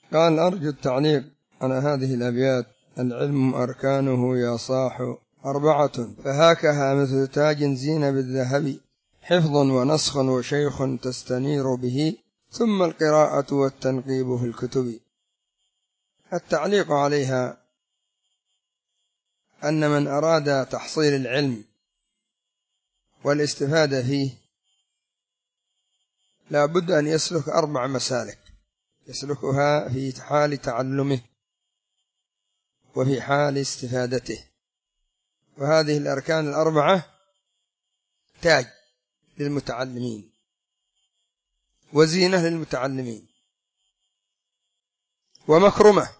قال: أرجو التعليق على هذه الأبيات: العلم أركانه يا صاح 4، فهاكها مثل تاج زين بالذهب، حفظ ونسخ وشيخ تستنير به، ثم القراءة والتنقيب في الكتب. التعليق عليها أن من أراد تحصيل العلم والاستفادة فيه لا بد أن يسلك 4 مسالك، يسلكها في حال تعلمه وفي حال استفادته. وهذه الأركان 4 تاج للمتعلمين وزينة للمتعلمين ومكرمة.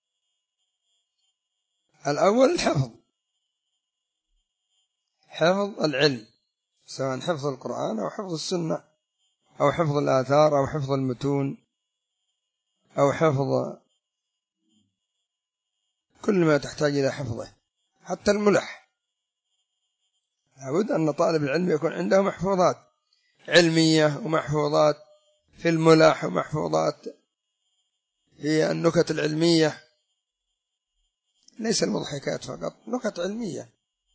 الأول الحفظ، حفظ العلم، سواء حفظ القرآن أو حفظ السنة أو حفظ الآثار أو حفظ المتون أو حفظ كل ما تحتاج إلى حفظه، حتى الملح. لابد أن طالب العلم يكون عنده محفوظات علمية ومحفوظات في الملح ومحفوظات في النكت العلمية، ليس المضحكات فقط، نكت علمية،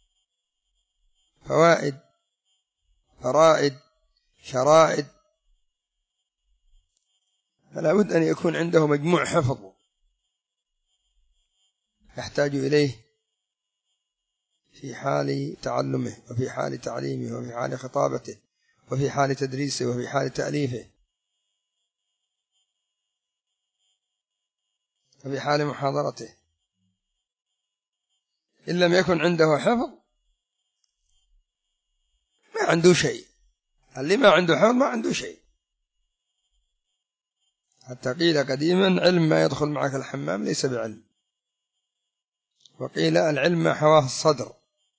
فوائد، فرائد، شرائد. فلا بد أن يكون عنده مجموع حفظ يحتاج إليه في حال تعلمه وفي حال تعليمه وفي حال خطابته وفي حال تدريسه وفي حال تأليفه وفي حال محاضرته. إن لم يكن عنده حفظ ما عنده شيء، اللي ما عنده حفظ ما عنده شيء. حتى قيل قديما: علم ما يدخل معك الحمام ليس بعلم. وقيل: العلم ما حواه الصدر.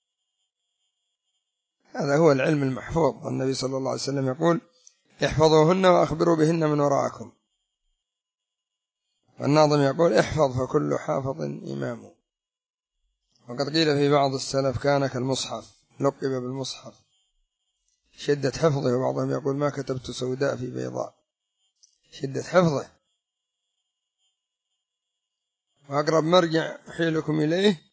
هذا هو العلم المحفوظ. النبي صلى الله عليه وسلم يقول: احفظوهن وأخبروا بهن من وراءكم. والناظم يقول: احفظ فكل حافظ إمام. وقد قيل في بعض السلف: كان كالمصحف، لقب بالمصحف شدة حفظه. وبعضهم يقول: ما كتبت سوداء في بيضاء، شدة حفظه. وأقرب مرجع أحيلكم إليه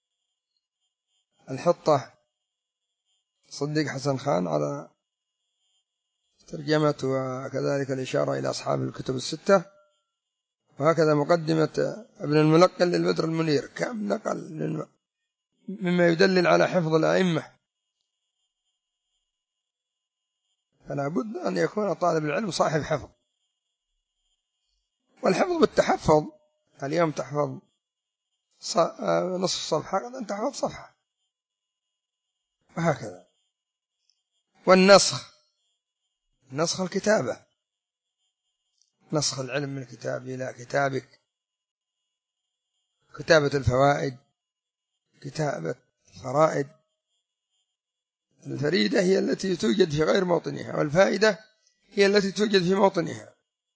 الحطة صديق حسن خان على ترجمة، وكذلك الإشارة إلى أصحاب الكتب الستة. وهكذا مقدمة ابن الملقن للبدر المنير، كم نقل مما يدلل على حفظ الأئمة. فلا بد أن يكون طالب العلم صاحب حفظ. والحفظ بالتحفظ، اليوم تحفظ نصف صفحة، غدا تحفظ صفحة، وهكذا. والنسخ، نسخ الكتابة، نسخ العلم من كتاب إلى كتابك، كتابة الفوائد، كتابة الفرائد. الفريدة هي التي توجد في غير موطنها، والفائدة هي التي توجد في موطنها،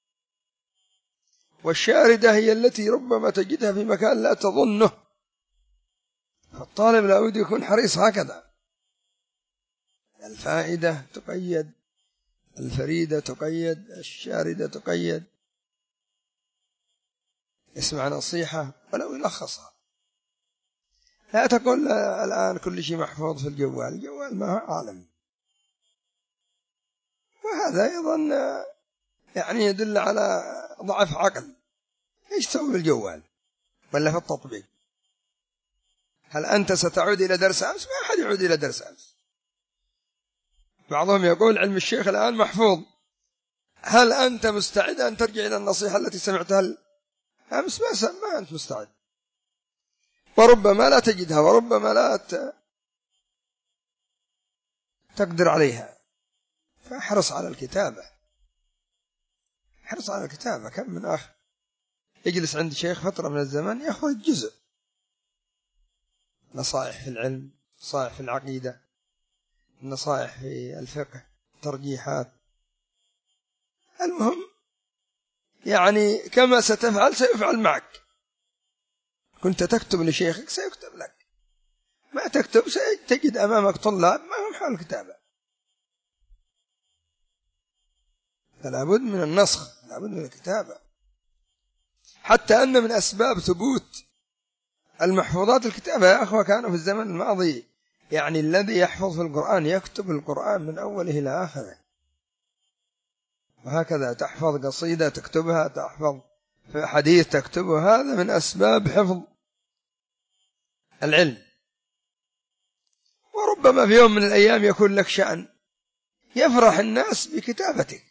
والشاردة هي التي ربما تجدها في مكان لا تظنه. فالطالب لا بد يكون حريص هكذا. الفائدة تقيد، الفريدة تقيد، الشاردة تقيد. اسمع نصيحة ولو يلخصها. لا تقول الآن كل شيء محفوظ في الجوال، الجوال ما هو عالم. وهذا أيضا يعني يدل على ضعف عقل. ايش تسوي بالجوال ولا في التطبيق؟ هل أنت ستعود إلى درس أمس؟ ما أحد يعود إلى درس أمس. بعضهم يقول علم الشيخ الآن محفوظ. هل أنت مستعد أن ترجع إلى النصيحة التي سمعتها أمس؟ ما أنت مستعد، وربما لا تجدها، وربما لا تقدر عليها. فاحرص على الكتابة، احرص على الكتابة. كم من أخ يجلس عند شيخ فترة من الزمن يأخذ جزء، نصائح في العلم، نصائح في العقيدة، نصائح في الفقه، ترجيحات. المهم يعني كما ستفعل سيفعل معك. كنت تكتب لشيخك سيكتب لك، ما تكتب ستجد أمامك طلاب ما هم حول الكتابة. فلا بد من النسخ، لا بد من الكتابة. حتى أن من أسباب ثبوت المحفوظات الكتابة يا أخوة كانوا في الزمن الماضي، يعني الذي يحفظ في القرآن يكتب القرآن من أوله إلى آخره، وهكذا تحفظ قصيدة تكتبها، تحفظ حديث تكتبه، هذا من أسباب حفظ العلم. وربما في يوم من الأيام يكون لك شأن يفرح الناس بكتابتك،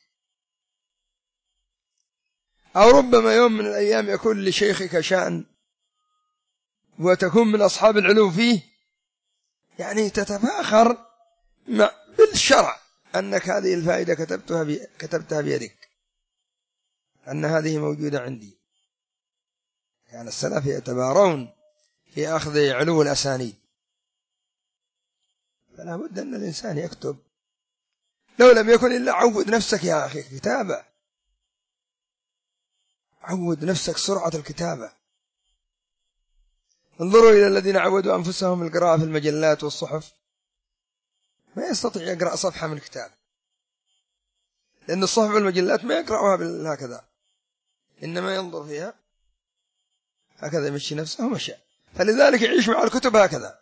أو ربما يوم من الأيام يكون لشيخك شأن وتكون من أصحاب العلو فيه، يعني تتفاخر بالشرع أنك هذه الفائدة كتبتها بيدك، أن هذه موجودة عندي. كان السلف يتبارون في أخذ علو الأسانيد، فلا بد أن الإنسان يكتب، لو لم يكن إلا عود نفسك يا أخي كتابة، عود نفسك سرعة الكتابة. انظروا إلى الذين عودوا أنفسهم القراءة في المجلات والصحف، ما يستطيع يقرأ صفحة من الكتاب، لأن الصحف والمجلات ما يقرأها هكذا، إنما ينظر فيها هكذا، يمشي نفسه ومشى، فلذلك يعيش مع الكتب هكذا.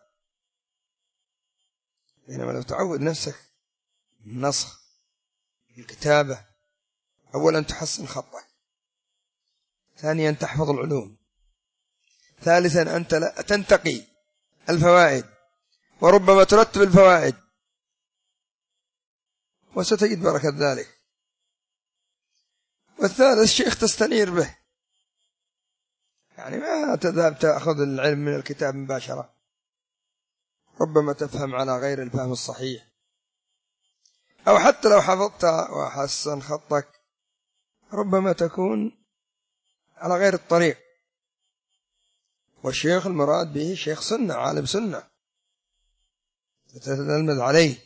بينما لو تعود نفسك النسخ الكتابة، أولا تحسن خطك، ثانيا تحفظ العلوم، ثالثا أنت تنتقي الفوائد وربما ترتب الفوائد، وستجد بركة ذلك. والثالث شيخ تستنير به، يعني ما تذهب تأخذ العلم من الكتاب مباشرة، ربما تفهم على غير الفهم الصحيح، أو حتى لو حفظت وحسن خطك ربما تكون على غير الطريق. والشيخ المراد به شيخ سنة، عالم سنة تتلمذ عليه،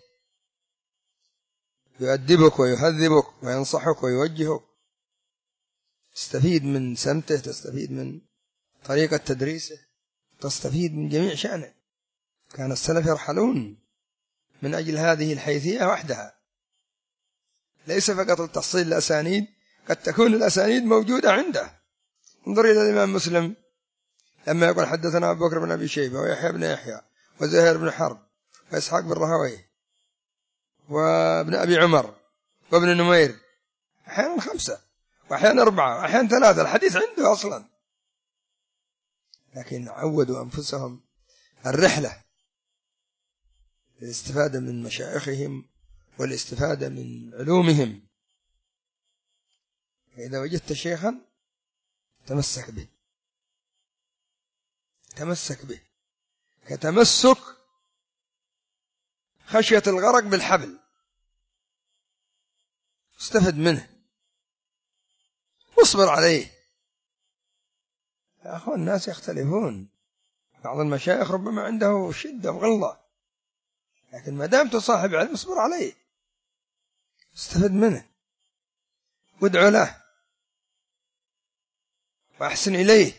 يؤدبك ويهذبك وينصحك ويوجهك، تستفيد من سمته، تستفيد من طريقة تدريسه، تستفيد من جميع شأنه. كان السلف يرحلون من أجل هذه الحيثية وحدها، ليس فقط التحصيل الأسانيد، قد تكون الأسانيد موجودة عنده. انظر إلى الإمام مسلم لما يقول حدثنا أبو بكر بن أبي شيبة ويحيى بن يحيى وزهير بن حرب وإسحاق بن راهويه وابن أبي عمر وابن نمير، أحيانا 5 وأحيانا 4 وأحيانا 3، الحديث عنده أصلا، لكن عودوا أنفسهم الرحلة للاستفادة من مشايخهم والاستفادة من علومهم. فإذا وجدت شيخا تمسك به، تمسك به كتمسك خشية الغرق بالحبل، استفد منه واصبر عليه. يا أخوان الناس يختلفون، بعض المشايخ ربما عنده شدة وغلظة، لكن ما دام تصاحب علم اصبر عليه، استفد منه وادعو له وأحسن إليه،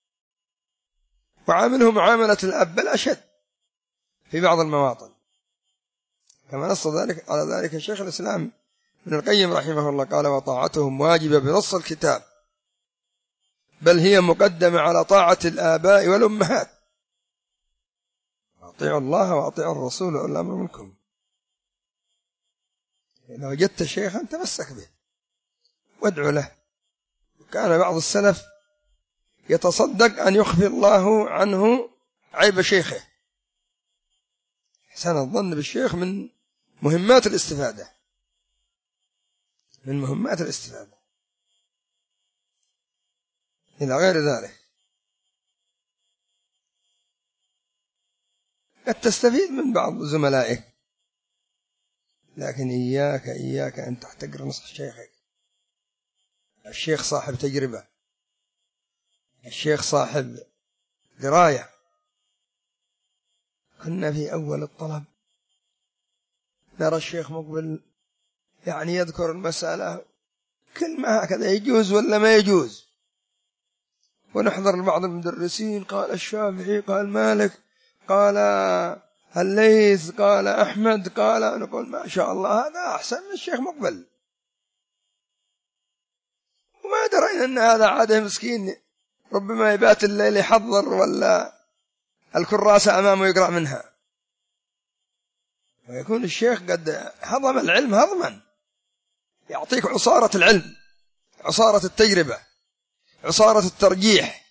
وعامله معاملة الأب بل أشد في بعض المواطن، كما نص ذلك على ذلك شيخ الإسلام ابن القيم رحمه الله، قال وطاعتهم واجبة بنص الكتاب، بل هي مقدمة على طاعة الآباء والأمهات، أطيعوا الله وأطيعوا الرسول وأولي الأمر منكم. إذا وجدت شيخا تمسك به وادعو له. كان بعض السلف يتصدق أن يخفي الله عنه عيب شيخه، حسن الظن بالشيخ من مهمات الاستفادة، من مهمات الاستفادة إلى غير ذلك. قد تستفيد من بعض زملائك، لكن إياك أن تحتقر نصح شيخك. الشيخ صاحب تجربة، الشيخ صاحب دراية. كنا في أول الطلب نرى الشيخ مقبل يعني يذكر المسألة كلمة هكذا يجوز ولا ما يجوز، ونحضر لبعض المدرسين قال الشافعي قال مالك قال الليث قال أحمد قال، نقول ما شاء الله هذا أحسن من الشيخ مقبل، وما درينا أن هذا عاده مسكين ربما يبات الليل يحضر ولا الكراسة أمامه يقرأ منها، ويكون الشيخ قد هضم العلم هضما، يعطيك عصارة العلم، عصارة التجربة، عصارة الترجيح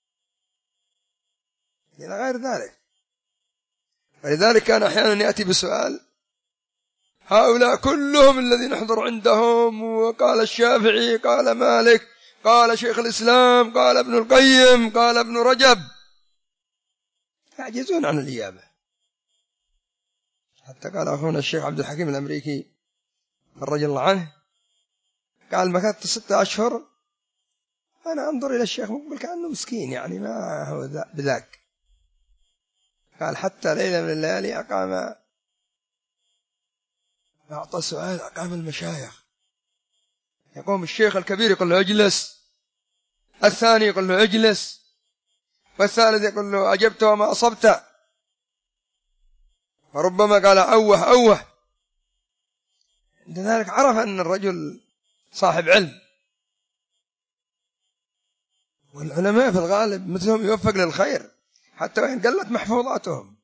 إلى غير ذلك. ولذلك كان أحيانا يأتي بسؤال: هؤلاء كلهم الذين نحضر عندهم، وقال الشافعي، قال مالك، قال شيخ الإسلام، قال ابن القيم، قال ابن رجب، يعجزون عن الإجابة. حتى قال أخونا الشيخ عبد الحكيم الأمريكي رضي الله عنه، قال مكثت 6 أشهر أنا أنظر إلى الشيخ مقبل كأنه مسكين، يعني ما هو بذاك. قال حتى ليلة من الليالي أقام، أعطى سؤال، أقام المشايخ، يقوم الشيخ الكبير يقول له اجلس، الثاني يقول له اجلس، والثالث يقول له أجبت وما أصبت، وربما قال أوه أوه. لذلك عرف أن الرجل صاحب علم. والعلماء في الغالب مثلهم يوفق للخير حتى وإن قلت محفوظاتهم.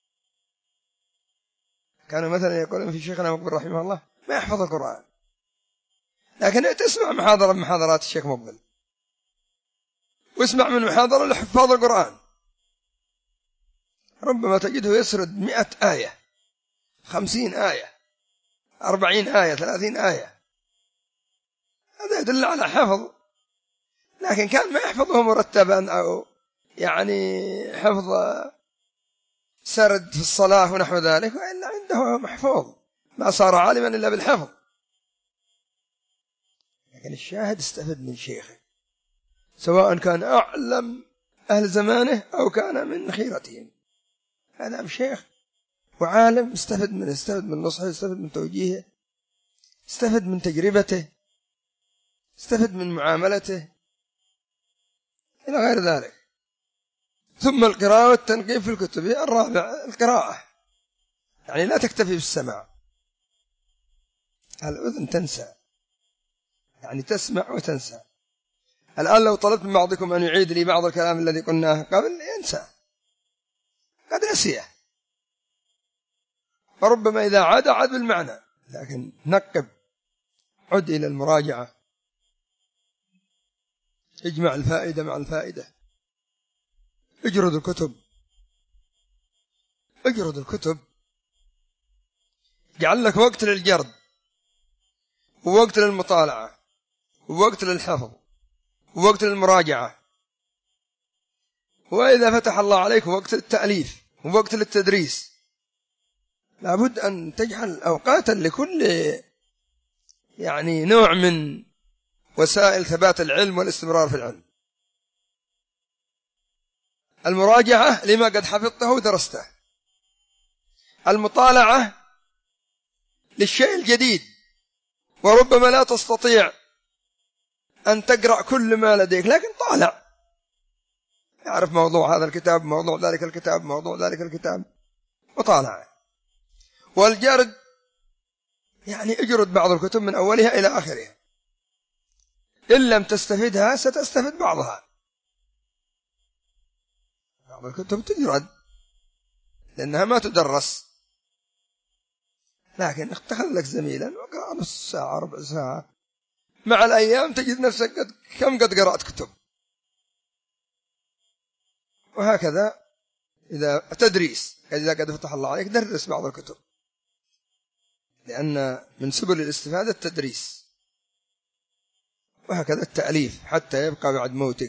كانوا مثلا يقولون في شيخنا مقبل رحمه الله ما يحفظ القرآن، لكن تسمع محاضرة من محاضرات الشيخ مقبل، واسمع من محاضرة لحفاظ القرآن، ربما تجده يسرد 100 آية، 50 آية، 40 آية، 30 آية. هذا يدل على حفظ، لكن كان ما يحفظه مرتبا أو يعني حفظ سرد في الصلاة ونحو ذلك، وإلا عنده محفوظ، ما صار عالما إلا بالحفظ. لكن الشاهد استفد من شيخه، سواء كان أعلم أهل زمانه أو كان من خيرتهم. هذا شيخ وعالم، استفد منه، استفد من نصحه، استفد من توجيهه، استفد من تجربته، استفد من معاملته إلى غير ذلك. ثم القراءة والتنقيب في الكتب. الرابع القراءة، يعني لا تكتفي بالسماع، الأذن تنسى، يعني تسمع وتنسى. الآن لو طلبت من بعضكم أن يعيد لي بعض الكلام الذي قلناه قبل ينسى، قد نسيه، وربما إذا عاد بالمعنى. لكن نقب، عد إلى المراجعة، اجمع الفائدة مع الفائدة، اجرد الكتب، اجرد الكتب، جعل لك وقت للجرد، ووقت للمطالعة، ووقت للحفظ، ووقت للمراجعة، وإذا فتح الله عليك وقت للتأليف ووقت للتدريس. لابد أن تجعل أوقاتا لكل يعني نوع من وسائل ثبات العلم والاستمرار في العلم. المراجعة لما قد حفظته ودرسته، المطالعة للشيء الجديد، وربما لا تستطيع أن تقرأ كل ما لديك، لكن طالع، يعرف موضوع هذا الكتاب، موضوع ذلك الكتاب، موضوع ذلك الكتاب، وطالع. والجرد يعني اجرد بعض الكتب من أولها إلى آخرها، إن لم تستفدها ستستفد بعضها. بعض الكتب تجرد لأنها ما تدرس، لكن اتخذ لك زميلا وقرأ نص ساعة، ربع ساعة، مع الأيام تجد نفسك كم قد قرأت كتب. وهكذا إذا تدريس، إذا قد فتح الله عليك درس بعض الكتب، لأن من سبل الاستفادة التدريس. وهكذا التأليف حتى يبقى بعد موتك.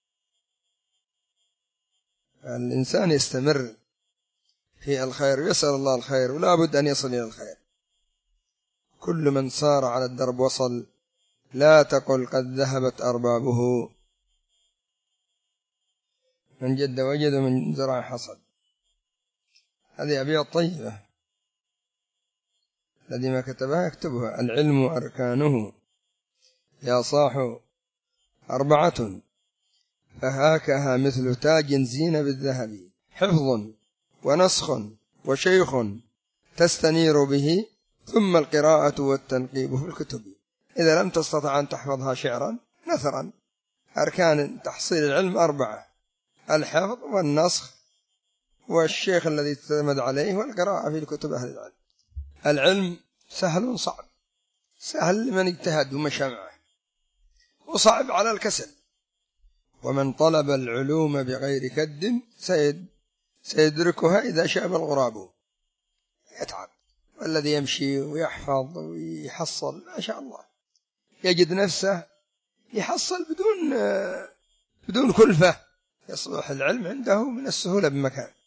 الإنسان يستمر في الخير ويسأل الله الخير، ولا بد أن يصل إلى الخير. كل من سار على الدرب وصل، لا تقل قد ذهبت أربابه. من جد وجد، من زرع حصد. هذه أبيات طيبة، الذي ما كتبها يكتبها. العلم أركانه يا صاح 4، فهاكها مثل تاج زين بالذهب، حفظ ونسخ وشيخ تستنير به، ثم القراءة والتنقيب في الكتب. إذا لم تستطع أن تحفظها شعرا، نثرا، أركان تحصيل العلم 4: الحفظ والنسخ والشيخ الذي تعتمد عليه والقراءة في كتب أهل العلم. العلم سهل صعب، سهل لمن اجتهد ومشى معه، وصعب على الكسل. ومن طلب العلوم بغير كد سيدركها إذا شاب الغراب. يتعب. والذي يمشي ويحفظ ويحصل ما شاء الله يجد نفسه يحصل بدون كلفة، يصبح العلم عنده من السهولة بمكان.